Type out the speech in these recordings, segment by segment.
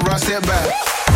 I step back.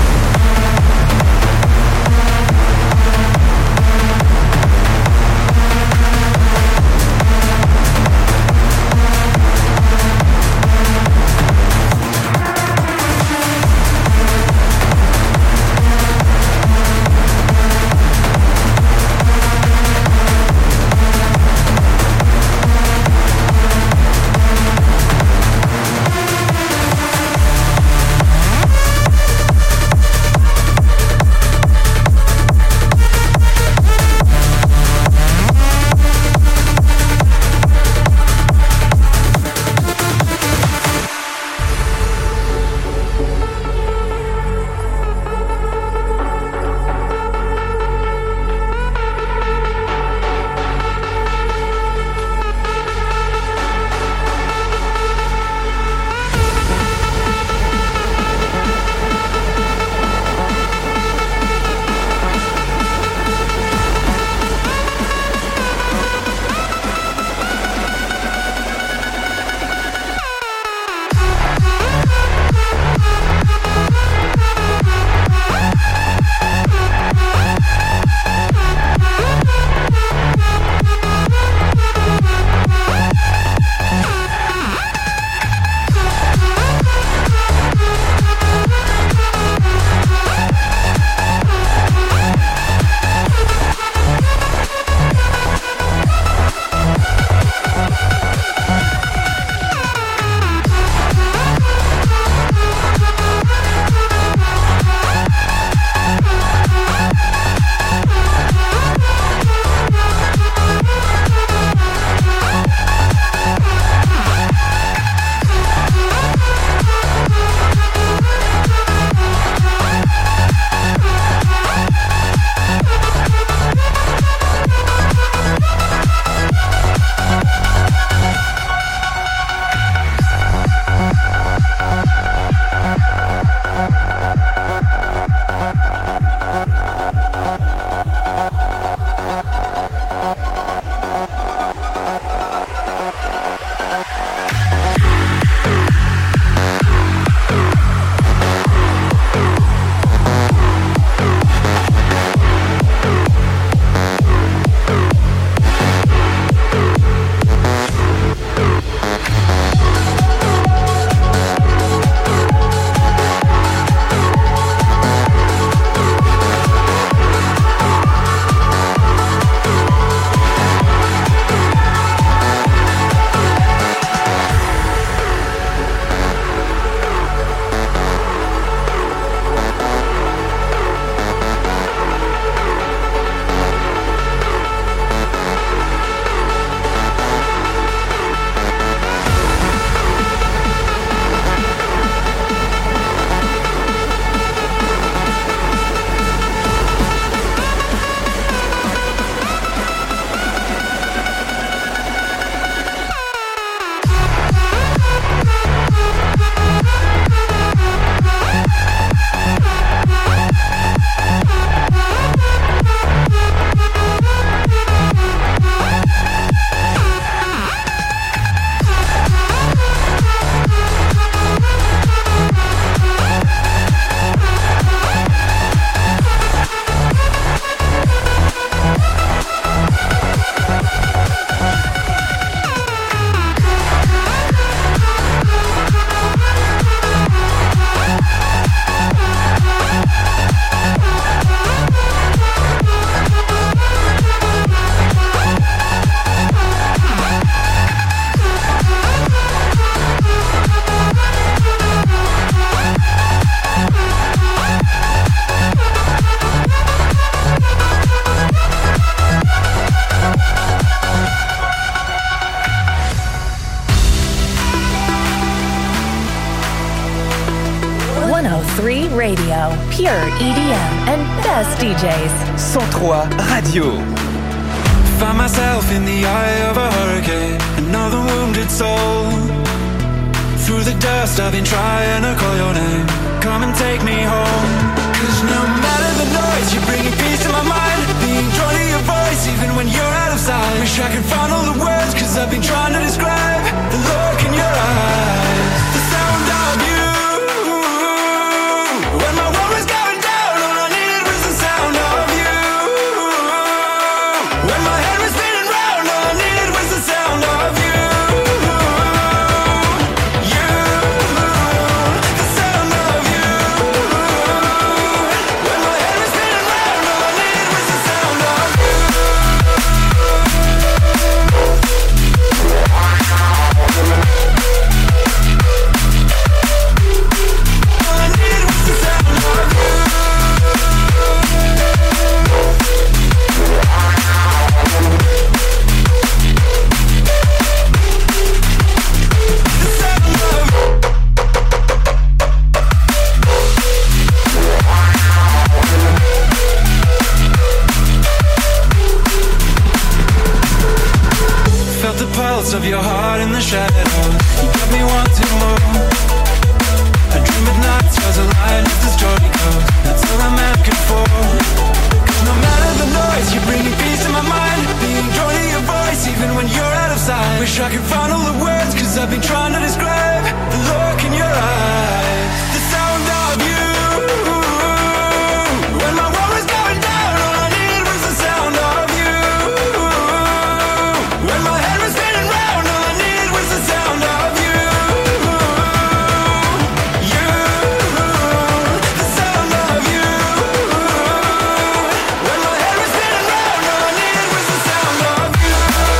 Radio, pure EDM and best DJs. 103 Radio. Find myself in the eye of a hurricane, another wounded soul. Through the dust I've been trying to call your name. Come and take me home. 'Cause no matter the noise, you're bringing peace to my mind. Being drawn to your voice even when you're out of sight. Wish I could find all the words, 'cause I've been trying to describe the look in your eyes. The sound of you of your heart in the shadows. You got me wanting more. I dream at nights, yours a line as the story goes. That's all I'm asking for. Cause no matter the noise, you're bringing peace to my mind. Being drawn to your voice, even when you're out of sight. Wish I could find all the words, cause I've been trying to describe the look in your eyes, the sound of you. When my world was going down, all I needed was the sound of you. When my head was spinning round, all I needed was the sound of you. You, the sound of you. When my head was spinning round, all I needed was the sound of you.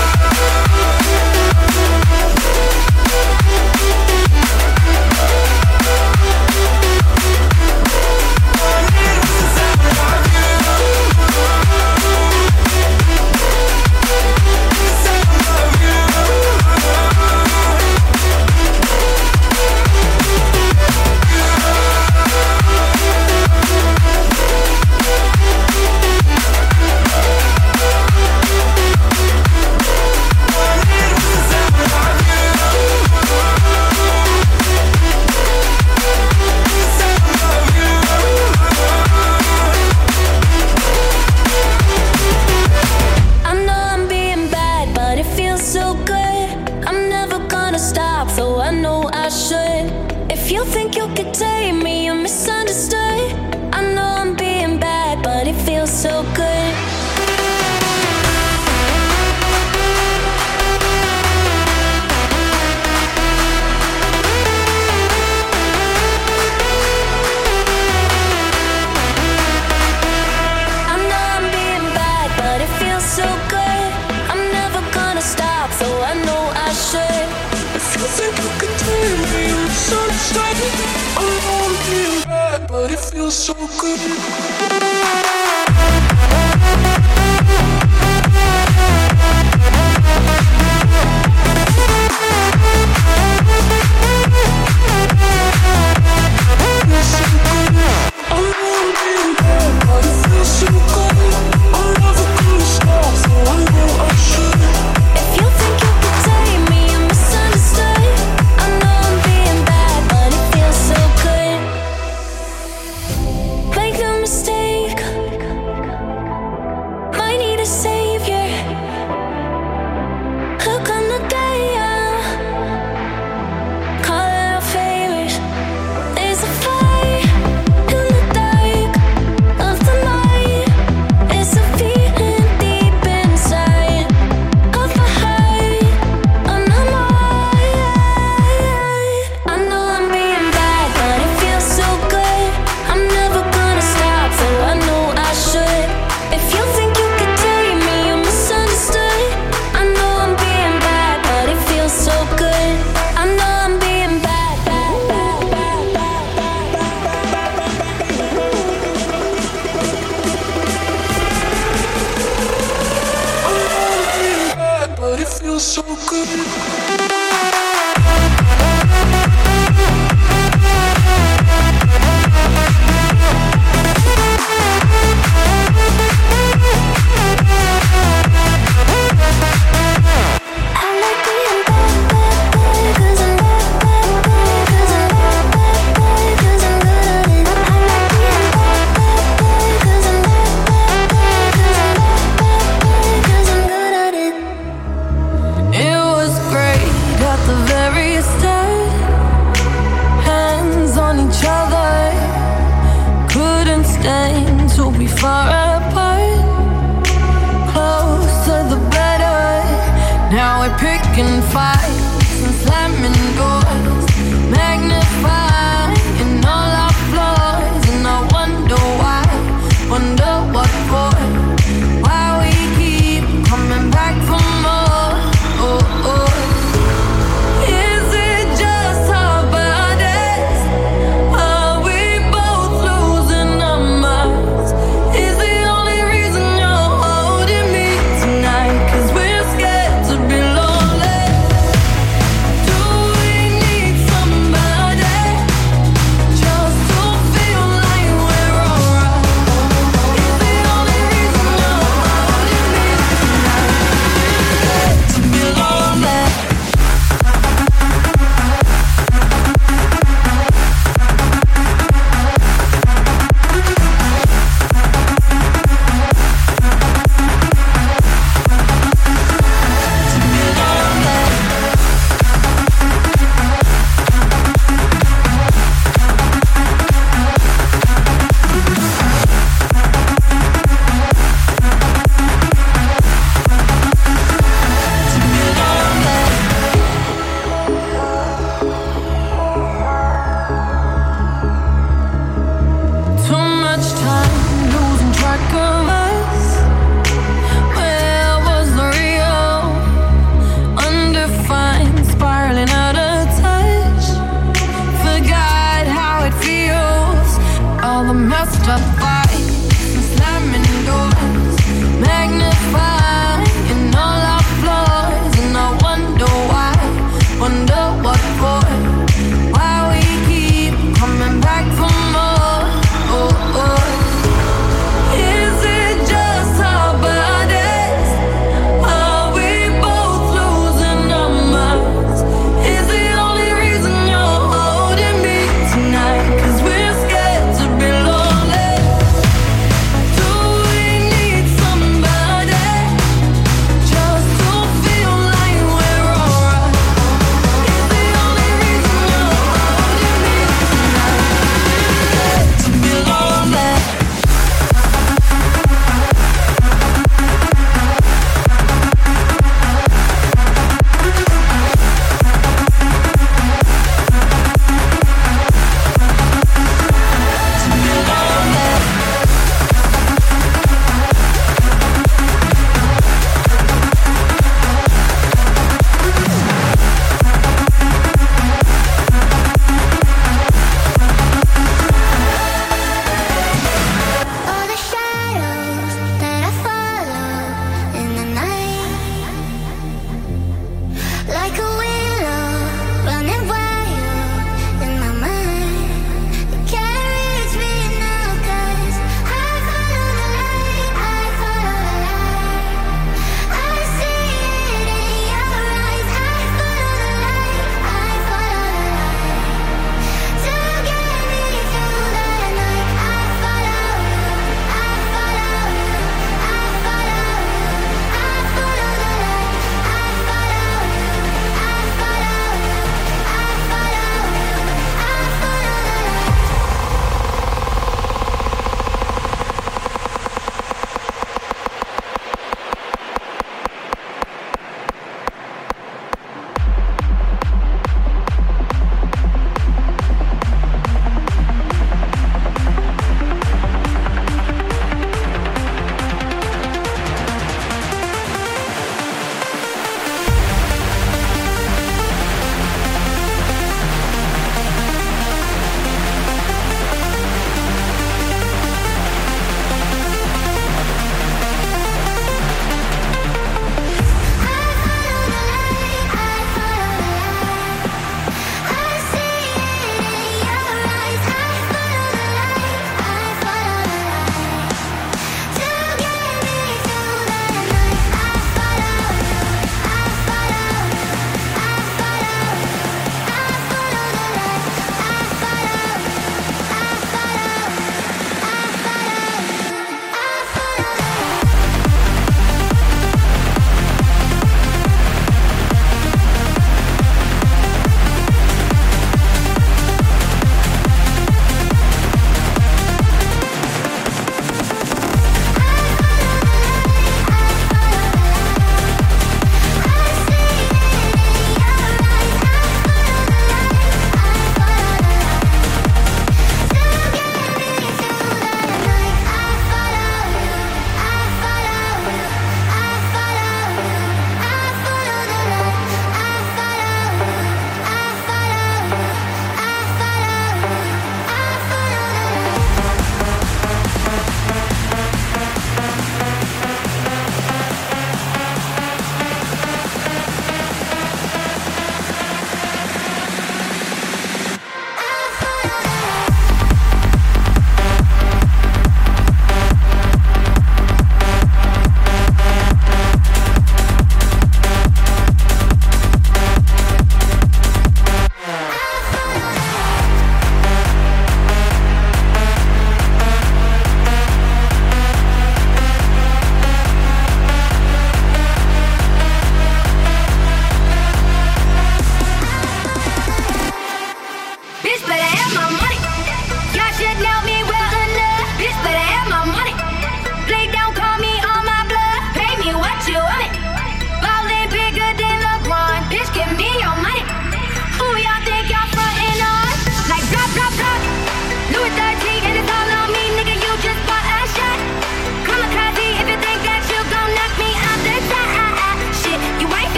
But it feels so good.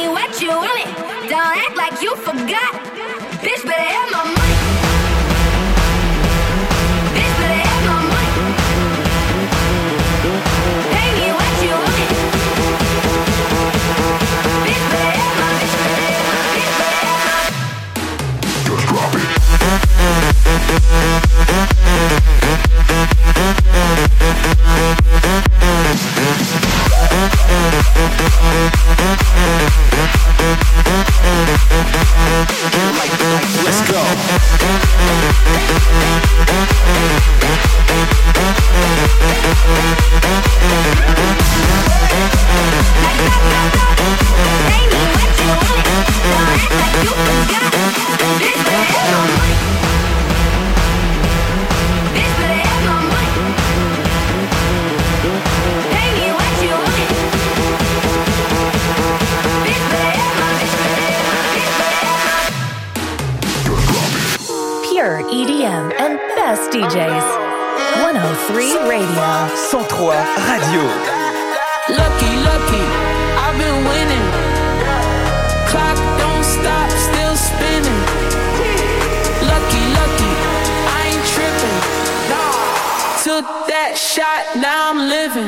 me what you want it. Don't act like you forgot. Bitch, better have my money. Bitch, better have my money. Pay me what you want it. Bitch, better have my, bitch, better have my, bitch, better have my. Just drop it. Let's go. Pure EDM and best DJs. 103 Radio. 103 Radio. Lucky, lucky, I've been winning. Clock don't stop, still spinning. Lucky, lucky, I ain't tripping. Took that shot, now I'm living.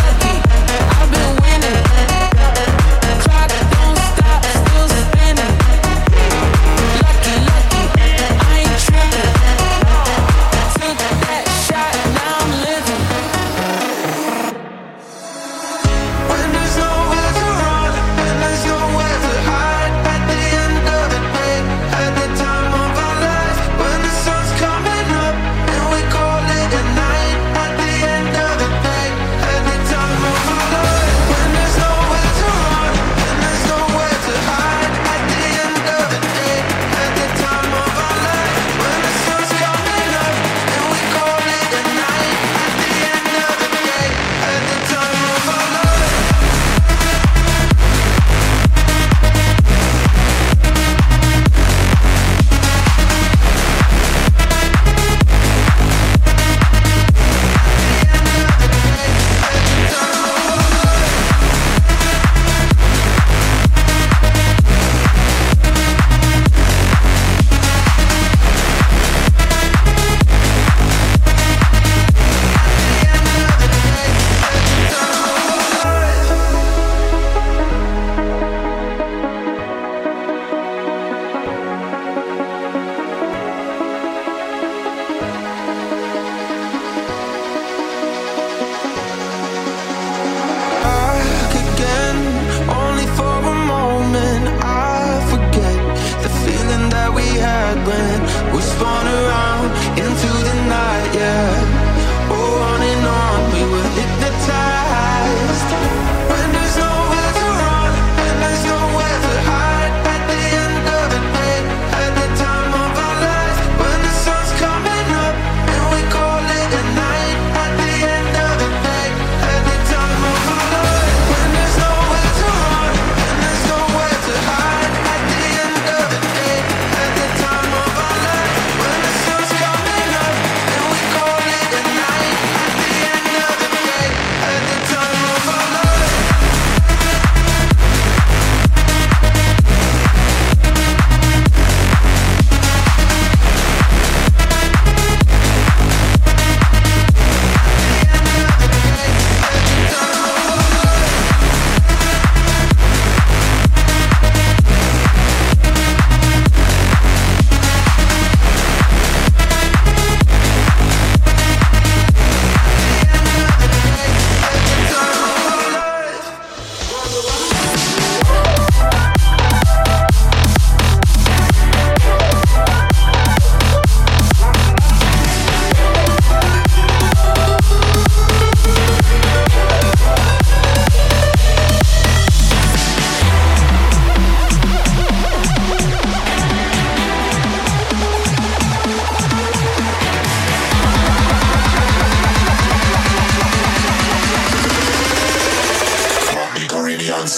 Clock don't stop, still spinning.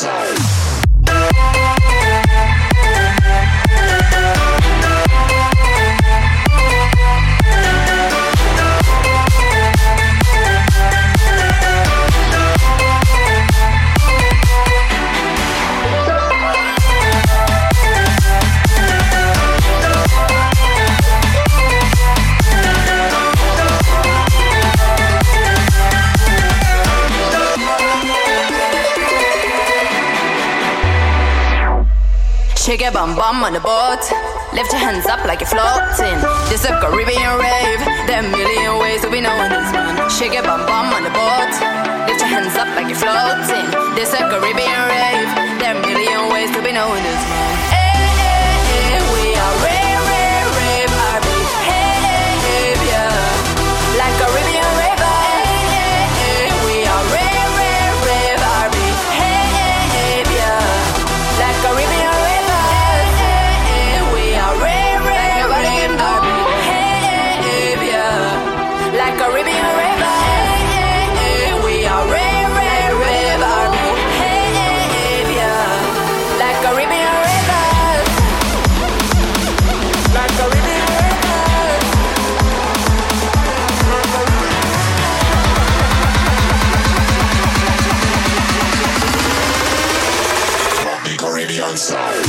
Shake your bum bum on the boat. Lift your hands up like you're floating. This a Caribbean rave. There are a million ways that we know this one. Shake your bum bum on the boat. Lift your hands up like you're floating. This a Caribbean rave. There are a million ways that we know this one. Hey, hey, hey, we are rave, rave, rave, RB. Hey, hey, hey, yeah. Like Caribbean rave. Hey, hey, hey, we are rave, rave, rave, RB. Hey, hey, hey, yeah. Like Caribbean rave. Caribbean rave, hey, hey, we are rave, rave, rave, hey, hey, yeah, like Caribbean rivers, like Caribbean rivers. Caribbean side.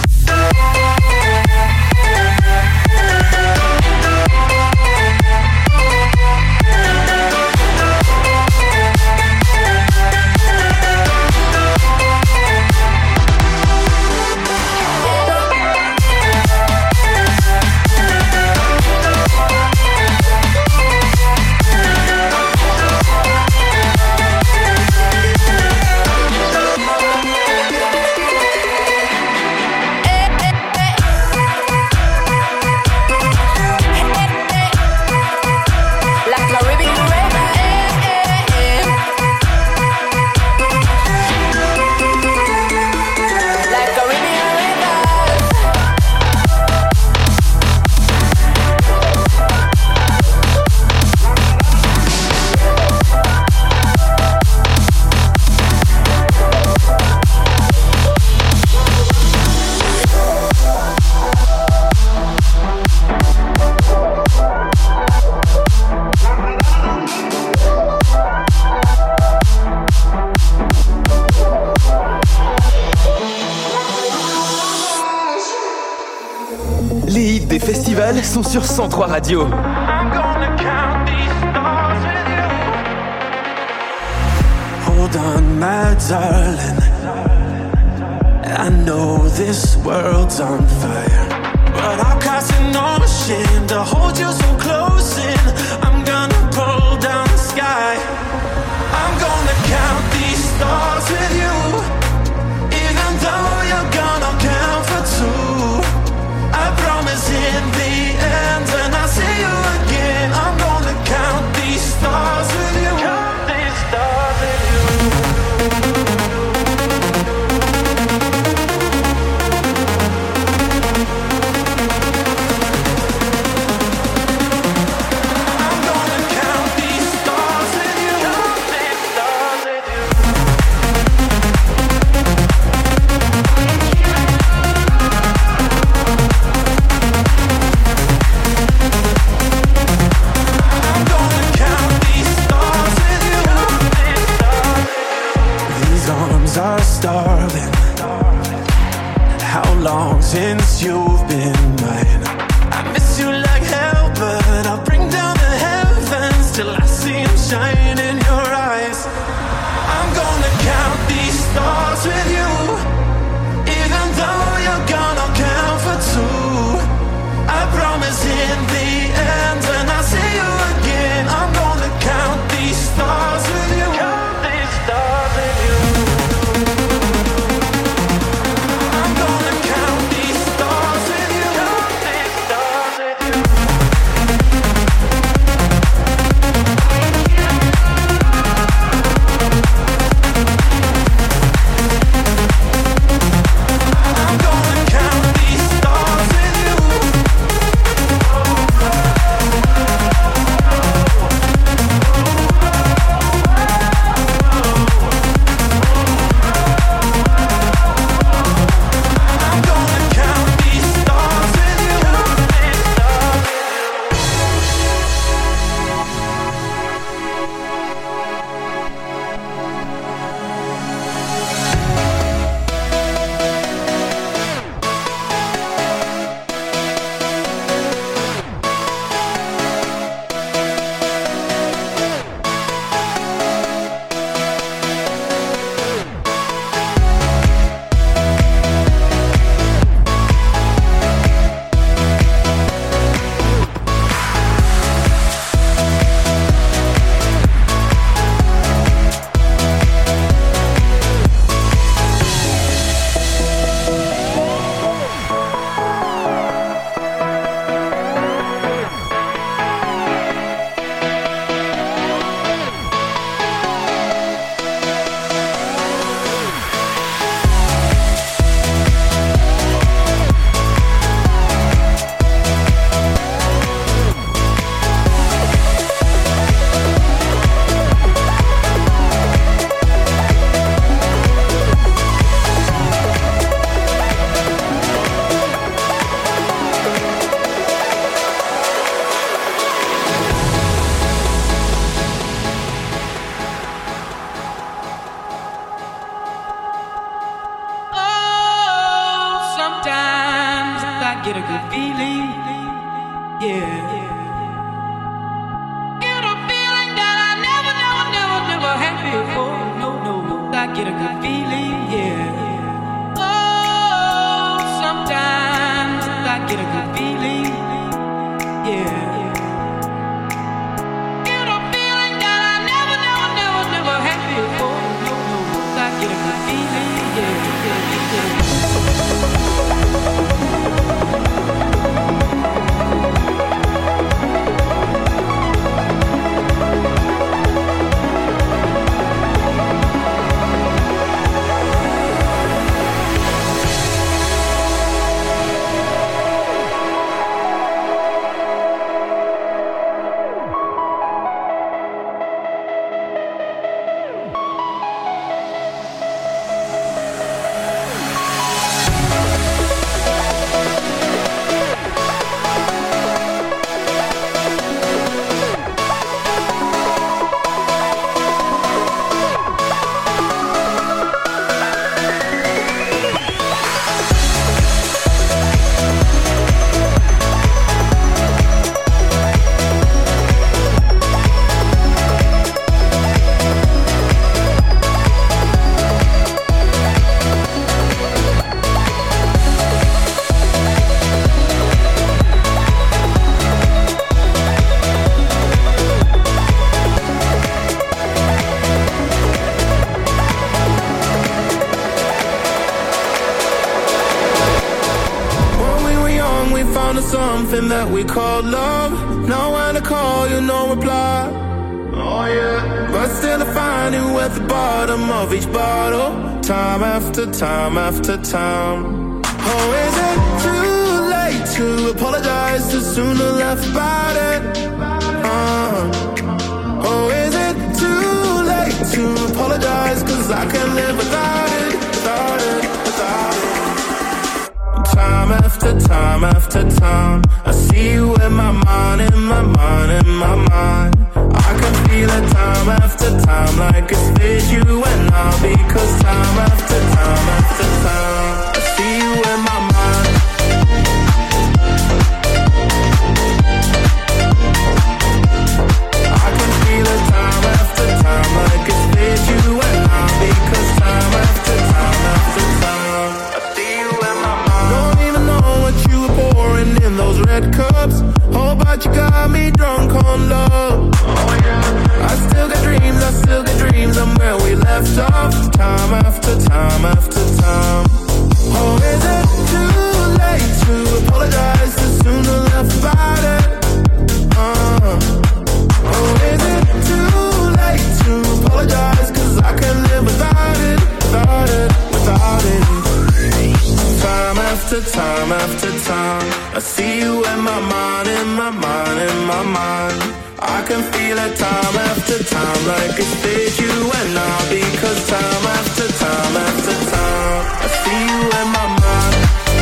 Festivals sont sur 103 Radio. Hold on, my darling. I know this world's on fire, but I'll cross an ocean to hold you so close in. I'm gonna pull down the sky. I'm gonna count these stars with you, even though you're gonna count for two. I promise in the end, when I see you again, I'm gonna count these stars with you. Count these stars with you. I'm gonna count these stars with you. Count these stars with you. Are starving. How long since you've been mine? I miss you like hell, but I'll bring down the heavens till I see them shine in your eyes. I'm gonna count these stars with you, even though you're gonna count for two. I promise in the end, when I see you again, I'm gonna count these stars with you. Count these stars with you. get a good feeling, yeah. Get a feeling that I never had before. No, I get a good feeling, yeah. Oh, sometimes I get a good feeling, yeah. Get a feeling that I never had before. No, I get a good feeling, yeah. Something that we call love. Know when to call you, no reply. Oh yeah. But still I find you at the bottom of each bottle, time after time after time. Oh, is it too late to apologize? Too soon to laugh about it. Oh, is it too late to apologize? 'Cause I can't live without it, without it, without it. Time after time after time, I see you in my mind, in my mind, in my mind. I can feel it time after time, like it's with you and I. Because time after time after time, I see you in my mind. I can feel it time after time, like it's with you and I. Because time after time after time, I see you in my mind. Don't even know what you were pouring in those red cups. Oh, but you got me drunk on love. Oh yeah. I still got dreams, I'm where we left off. Time after time after time. Oh, is it too late to apologize? Too soon to laugh about it. Oh, is it too late to apologize? 'Cause I can't live without it, without it, without it. Time after time after time, I see you in my mind, in my mind, in my mind. I can feel it time after time, like it's with you and I. Because time after time after time, I see you in my mind.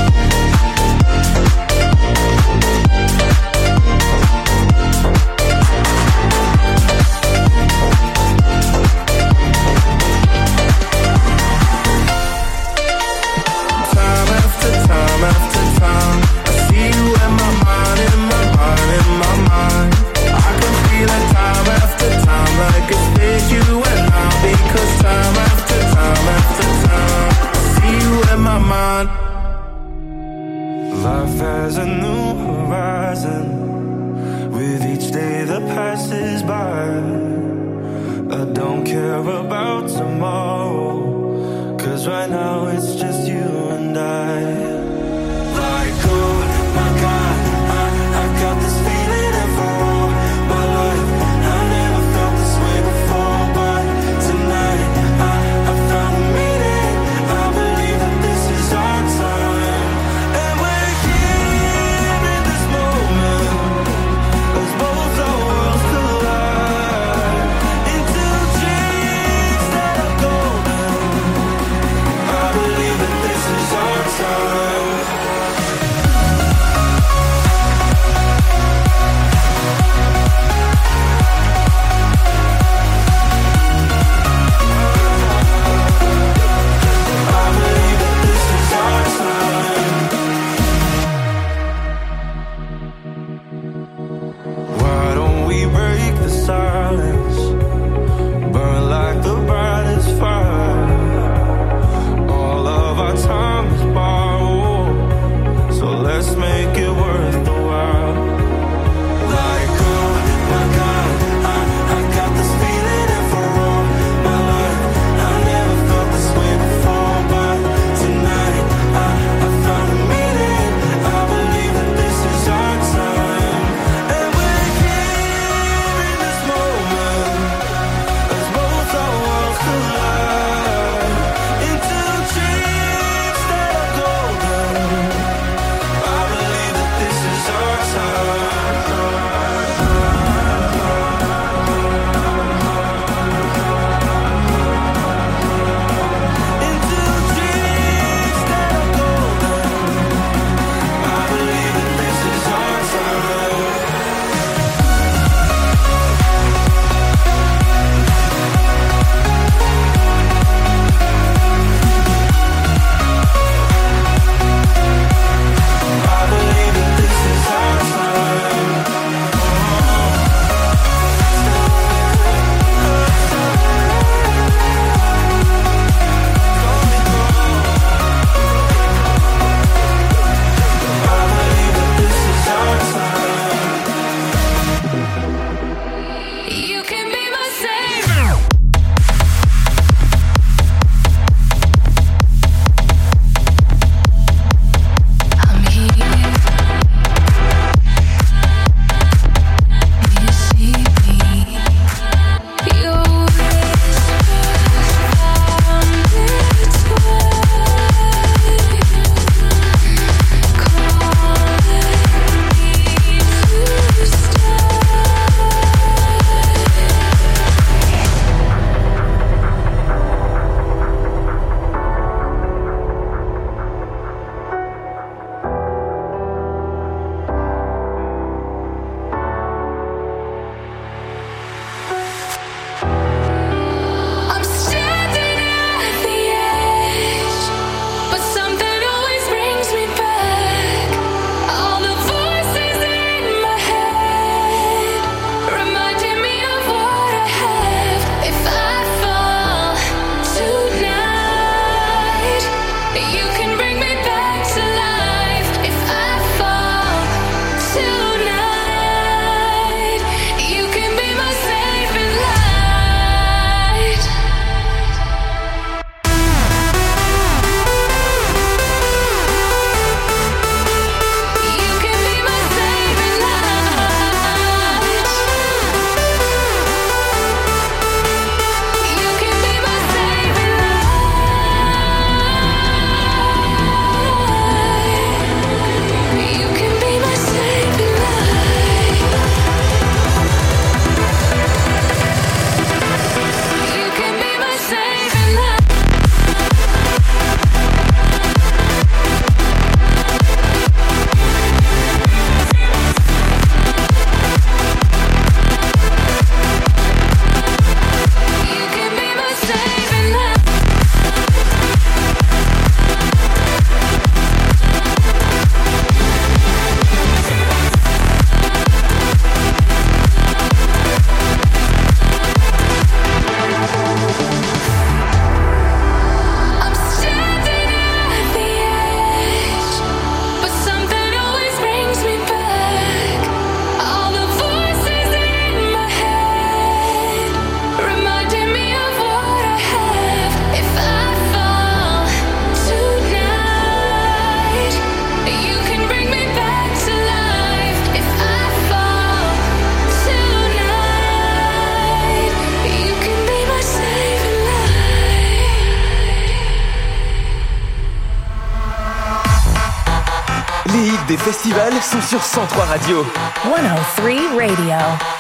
Time after time after time, I see you in my mind, in my mind, in my mind. I can feel it time after time, like it's with you and I. Because time after time after time, I see you in my mind. Life has a new horizon with each day that passes by. I don't care about tomorrow, 'cause right now it's just you and I. Like, oh my God, I got this feeling and for all my life I never felt this way before. But tonight I found a meaning. I believe that this is our time. And we're here in this moment, as both our worlds collide into dreams that are golden. I believe that this is our time. Des festivals sont sur 103 Radio. 103 Radio.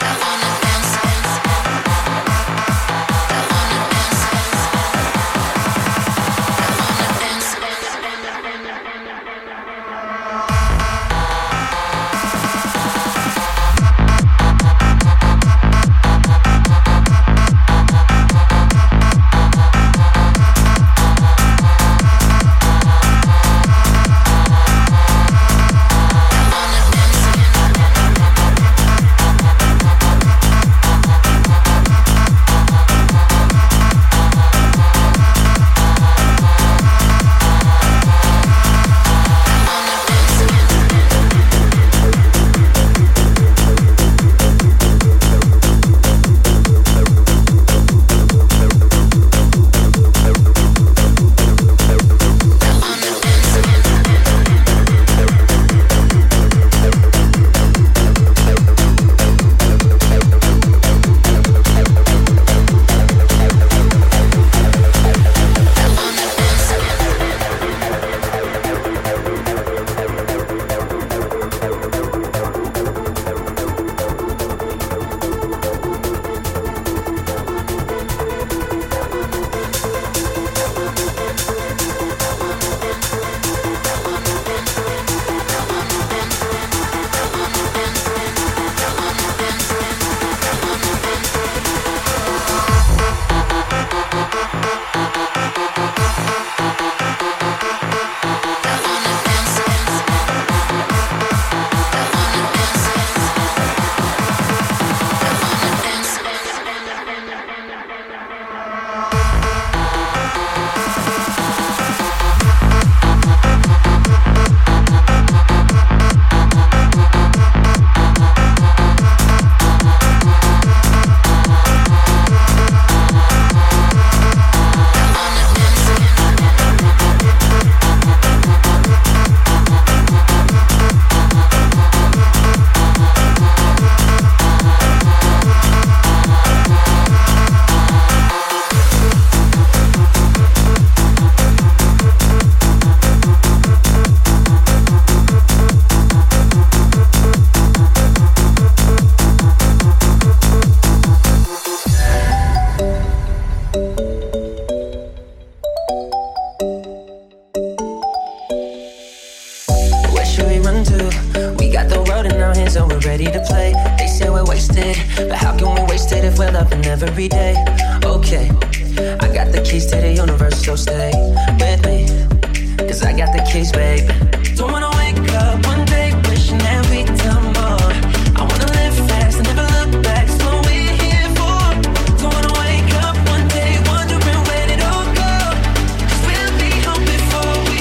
Every day, okay. I got the keys to the universe, so stay with me. 'Cause I got the keys, babe. Don't wanna wake up one day wishing that we'd done more. I wanna live fast and never look back. That's what we're here for. Don't wanna wake up one day wondering where it all go. 'Cause we'll be home before we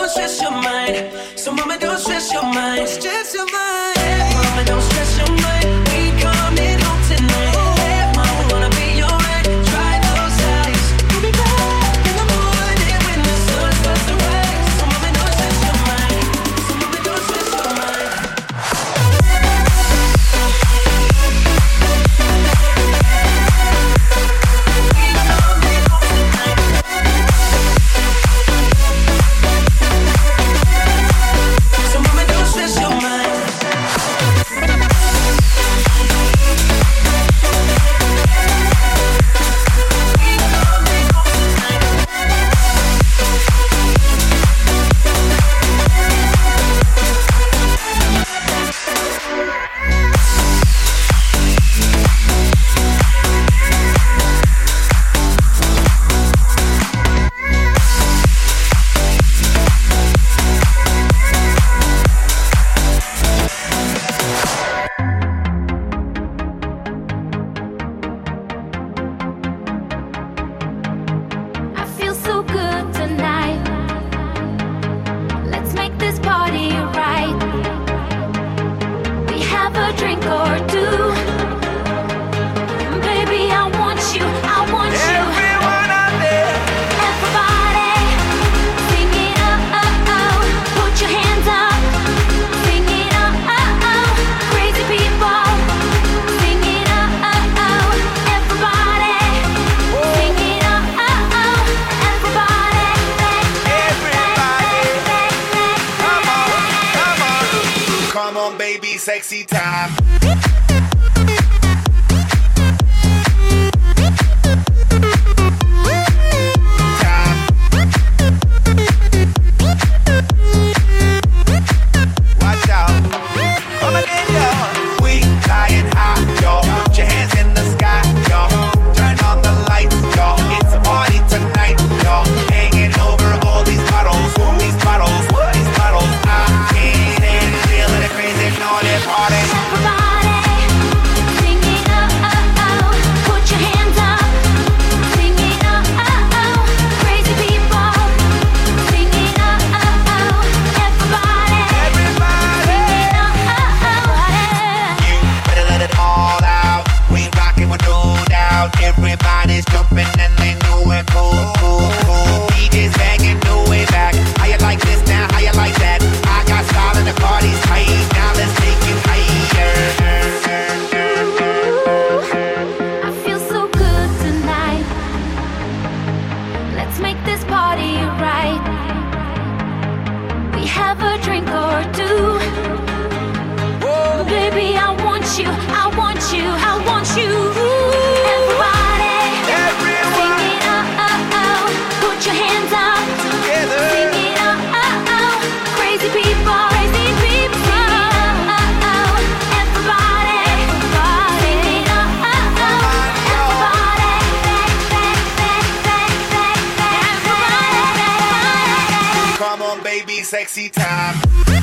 don't stress your mind. So mama, don't stress your mind. Stress your mind. Hey, mama, don't stress your mind. We coming home tonight. Hey, mama, wanna be your man. Try those eyes. We'll be back in the morning when the sun starts to rise. So mama, don't stress your mind. So mama, don't stress your mind. So mama, don't stress your mind. I feel so good tonight. Let's make this party right. We have a drink or two. Baby, I want you, I want you. Everyone out there, Everybody, sing it up, put your hands up. Sing it up, crazy people. Sing it up, everybody. Sing it up, everybody. Come on, baby, sexy time. Time. Watch out. Come again, y'all. We flying high, y'all. Put your hands in the sky, y'all. Turn on the lights, y'all. It's a party tonight, y'all. Hanging over all these bottles, these bottles, these bottles. I can't feel it, crazy, naughty party. Everybody, sing it up, put your hands up. Sing it up, crazy people. Sing it up, everybody. Everybody. Sing it up, You better let it all out. We rockin' with no doubt. Everybody's jumping and they know it. Cool, cool, cool. DJ's banging, no way back. How you like this now? How you like that? I got style and the party's tight. Now let's take it higher. I feel so good tonight. Let's make this party right. We have a drink or two. Baby, I want you, I want you, I want you. Everybody, sing it up, put your hands up. Sing it up, crazy people, crazy people. Sing it up, everybody. Sing it up, everybody. Everybody. Come on, baby, sexy time.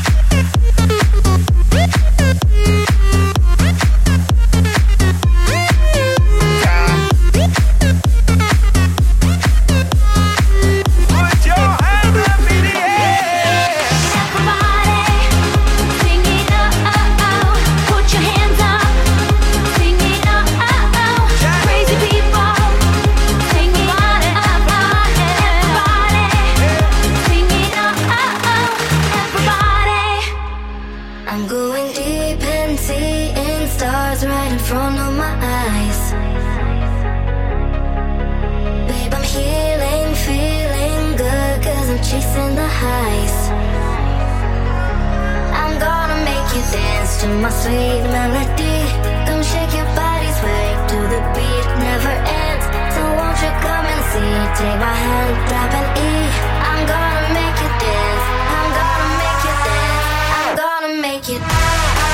Time. Put your hands up in the air. Everybody, sing it up, put your hands up. Sing it up, crazy people. Sing it up, everybody. Sing it up, everybody. I'm going deep and seeing stars right in front of my eyes. Babe, I'm healing, feeling good, 'cause I'm chasing the highs. I'm gonna make you dance to my sweet melody. Come shake your body, sway to the beat, never ends. So won't you come and see? Take my hand, tap an E. I'm gonna make you dance. I'm gonna make you dance. I'm gonna make you dance.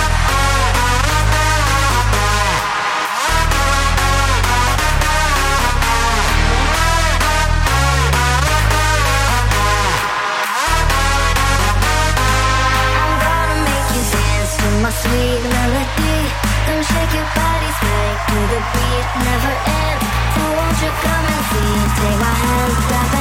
My sweet melody, come shake your body, sway to the beat, never ends. So won't you come and see? Take my hand, grab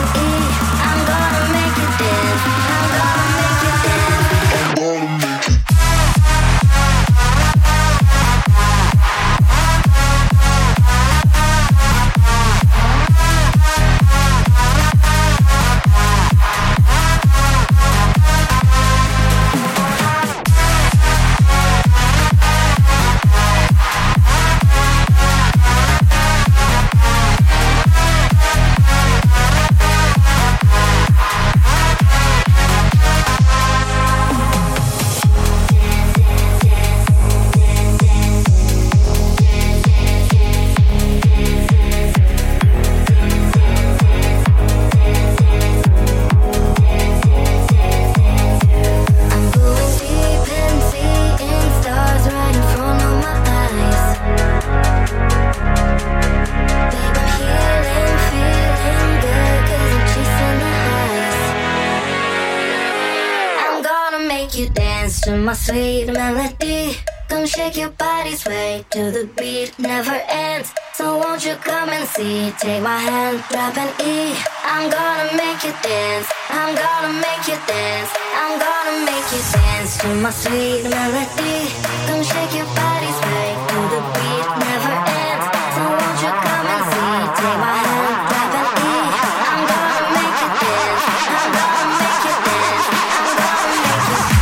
you dance to my sweet melody. Come shake your body, sway to the beat, never ends. So won't you come and see? Take my hand, drop an E. I'm gonna make you dance. I'm gonna make you dance. I'm gonna make you dance to my sweet melody. Come shake your body, sway to the beat, never ends. So won't you come and see? Take my hand, drop an E. I'm gonna make you dance. I'm gonna make you dance. I'm gonna make you dance.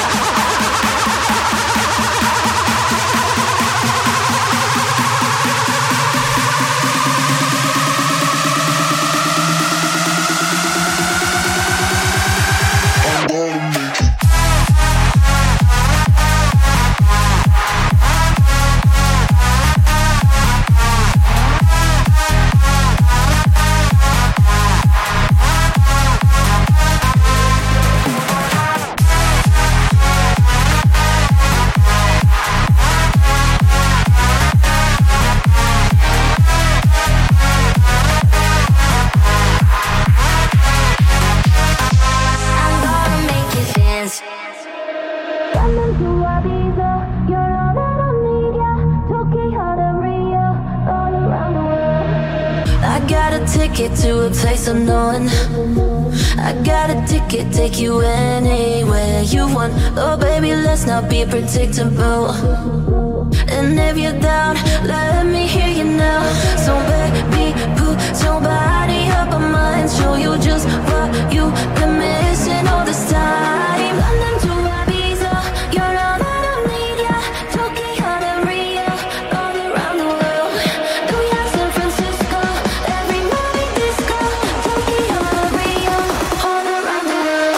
To a place unknown, I got a ticket, take you anywhere you want. Oh baby, let's not be predictable. And if you're down, let me hear you now. So baby, put your body up on mine. Show you just what you've been missing all this time. London to Ibiza, you're all that I need, yeah. Tokyo to Rio, all around the world. New York, San Francisco, every night disco. Tokyo to Rio, all around the world.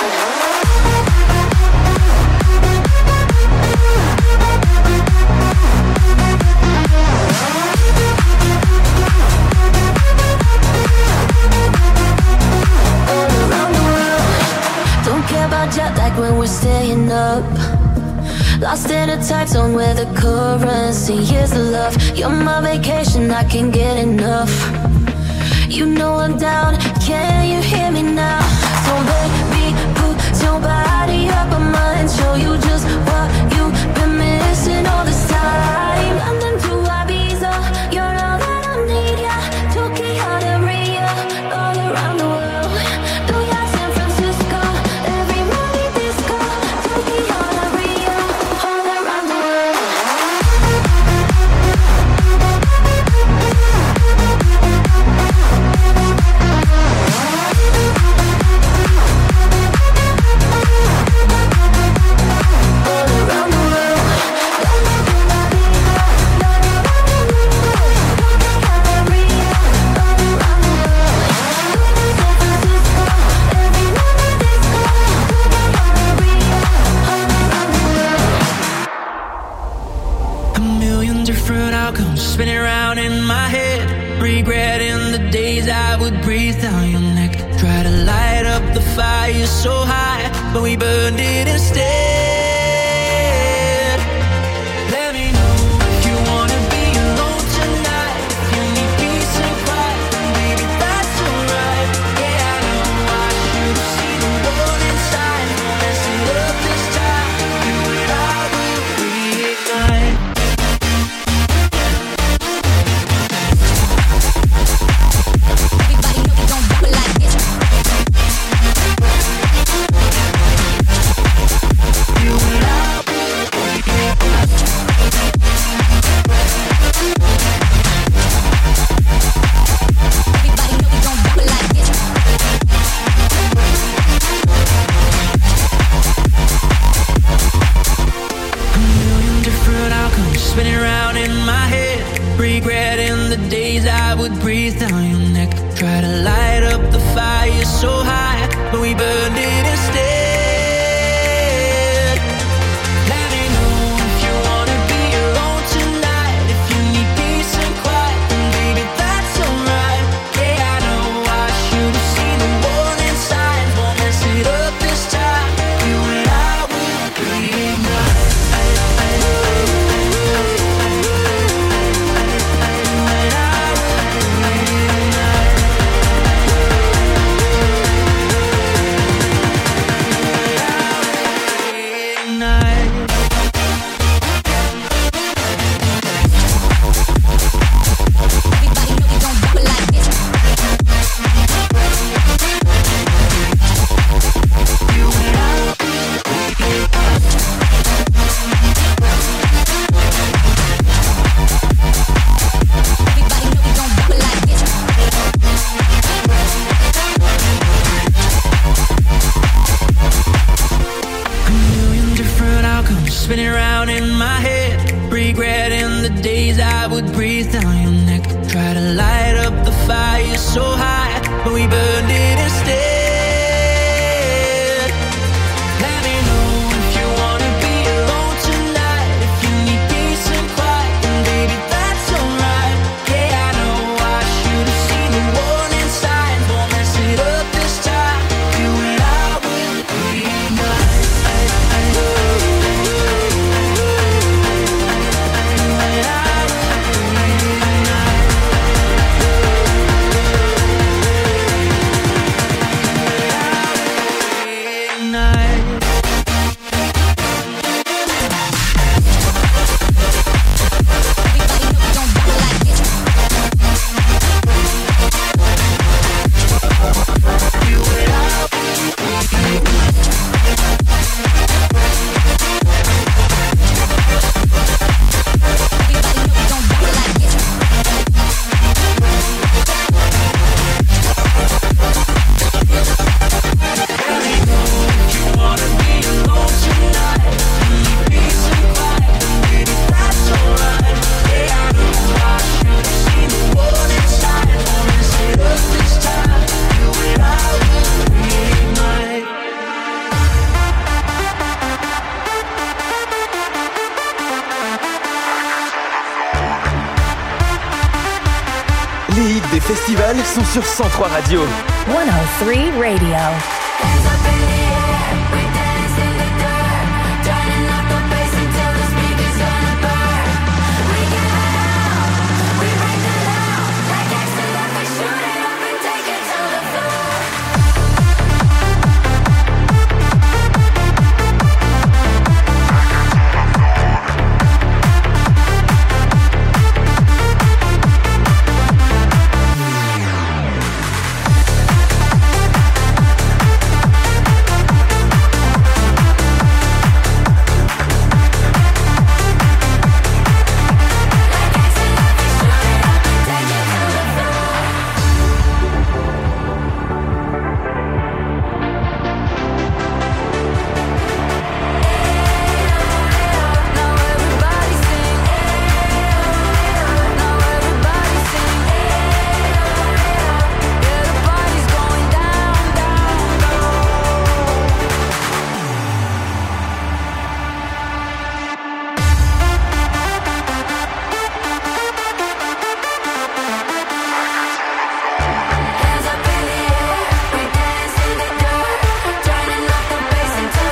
Jet lag when we're staying up. Lost in a time zone where the currency is the love. You're my vacation, I can't get enough. You know I'm down, can you hear me now? So baby, put your body up on mine. Show you just what you've been missing all this time. London to Ibiza, you're all that I need, yeah. Tokyo to Rio, all around the world. New York, San Francisco, every night disco. Tokyo to Rio, all around the world. Spinning around in my head, regretting the days I would breathe down your neck. Try to light up the fire so high, but we burned it instead. Let me know if you wanna be alone tonight. If you need peace and quiet, baby, that's alright. Yeah, I know I should see the world inside. Mess it up this time, you and I will reignite. spinning around in my head, regretting the days I would breathe down your neck. Try to light up the fire so high, but we burned it instead. Let me know if you wanna be alone tonight, if you need peace and quiet, then baby that's alright. Yeah, I know I should have seen the warning signs, won't mess it up this time. You and I will reignite. Les hits des festivals sont sur 103 Radio. 103 Radio.